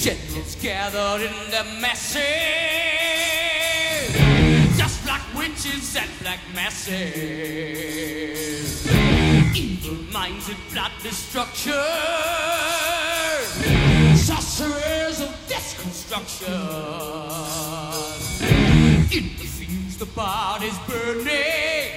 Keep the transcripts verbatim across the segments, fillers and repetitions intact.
Generals gathered in the masses, just like witches and black masses. Evil minds and blood destruction, sorcerers of deconstruction. In the fields the bodies burning,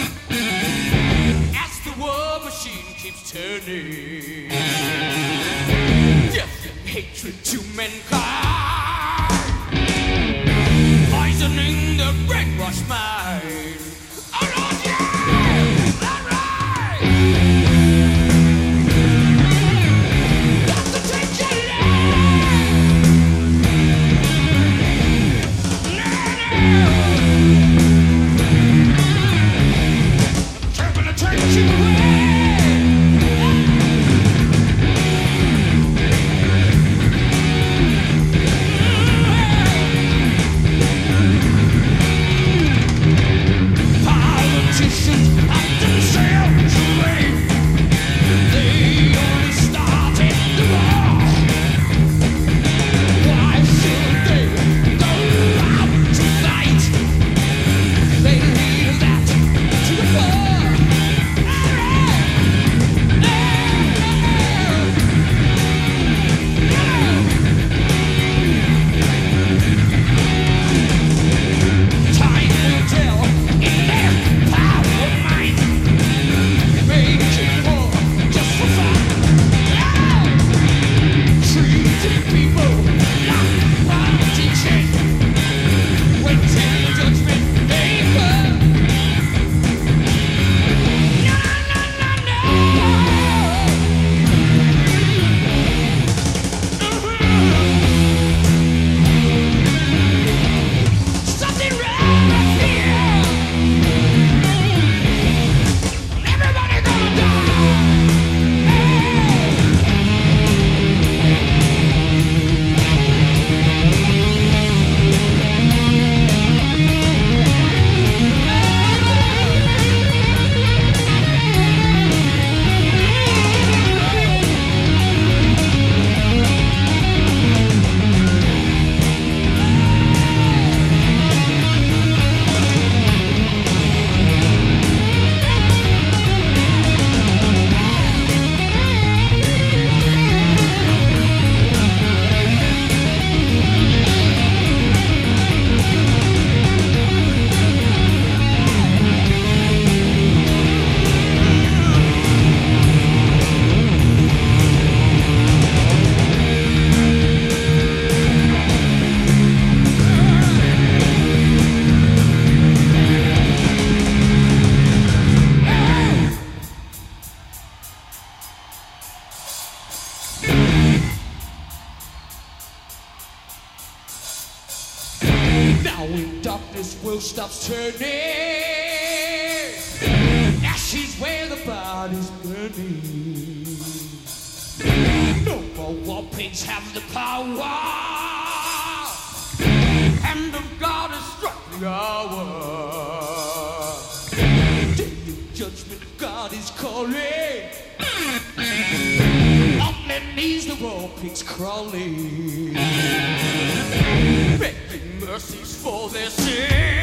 as the war machine keeps turning. Death and hatred to mankind, poisoning the brainwashed mind. Oh Lord, yeah! All right! Got to take your life. I'm gonna take you away. Now when darkness will stops turning, ashes where the body's burning. No more war pigs have the power, hand of God has struck the hour. Day of judgment God is calling, on their knees the war pigs crawling, begging mercies for their sins.